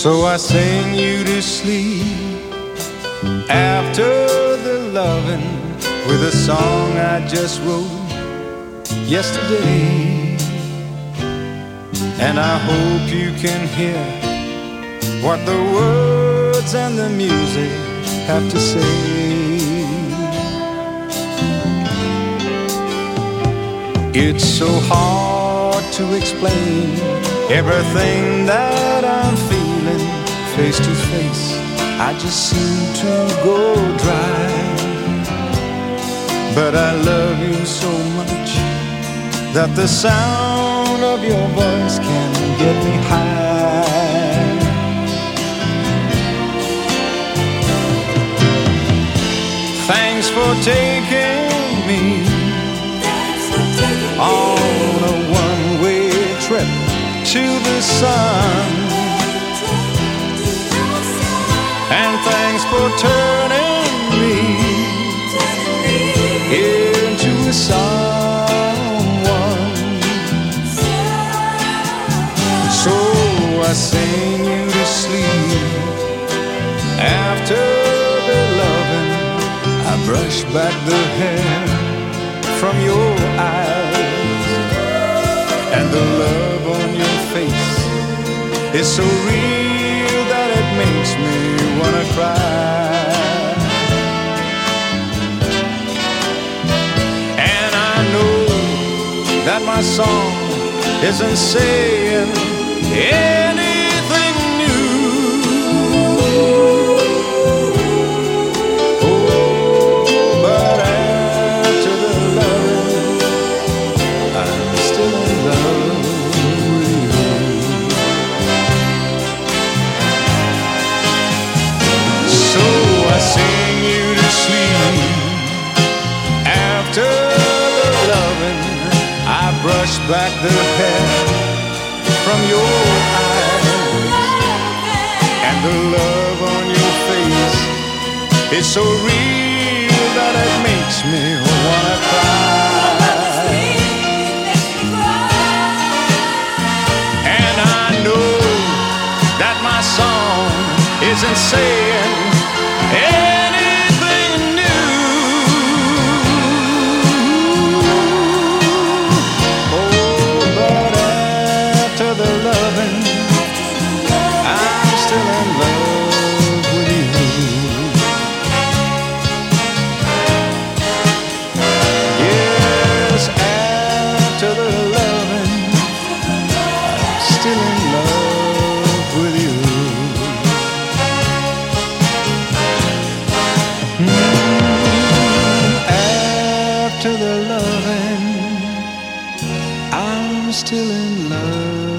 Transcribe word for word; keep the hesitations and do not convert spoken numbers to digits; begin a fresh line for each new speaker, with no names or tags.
So I sing you to sleep after the loving with a song I just wrote yesterday. And I hope you can hear what the words and the music have to say. It's so hard to explain everything that I'm feeling face to face. I just seem to go dry. But I love you so much that the sound of your voice can get me high. Thanks for taking me on a one-way trip to the sun. And thanks for turning me into a someone. So I sing you to sleep after the loving. I brush back the hair from your eyes, and the love on your face is so real that it makes me wanna cry. And I know that my song isn't saying anything new. Oh, but after the loving, I'm still in love with you. So I sing you to sleep after the loving. I brush back the hair from your eyes, and the love on your face is so real that it makes me wanna cry. And I know that my song isn't saying anything new. Oh, but after the loving, I'm still in love with you. Yes, after the loving, I'm still in love with you. Mm, after the loving, I'm still in love.